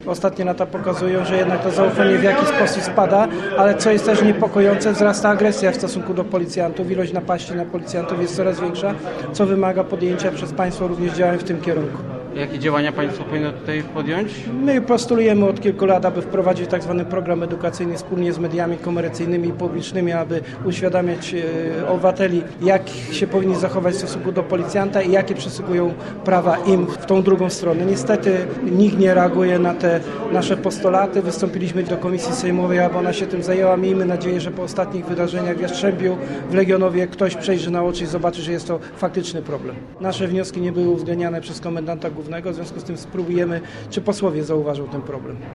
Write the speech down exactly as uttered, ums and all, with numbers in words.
Ostatnie lata pokazują, że jednak to zaufanie w jakiś sposób spada, ale co jest też niepokojące, wzrasta agresja w stosunku do policjantów. Ilość napaści na policjantów jest coraz większa, co wymaga podjęcia przez państwo również działań w tym kierunku. Jakie działania państwo powinno tutaj podjąć? My postulujemy od kilku lat, aby wprowadzić tak zwany program edukacyjny wspólnie z mediami komercyjnymi i publicznymi, aby uświadamiać e, obywateli, jak się powinni zachować w stosunku do policjanta i jakie przysługują prawa im w tą drugą stronę. Niestety nikt nie reaguje na te nasze postulaty. Wystąpiliśmy do Komisji Sejmowej, aby ona się tym zajęła. Miejmy nadzieję, że po ostatnich wydarzeniach w Jastrzębiu, w Legionowie ktoś przejrzy na oczy i zobaczy, że jest to faktyczny problem. Nasze wnioski nie były uwzględniane przez komendanta głównego, w związku z tym spróbujemy, czy posłowie zauważą ten problem.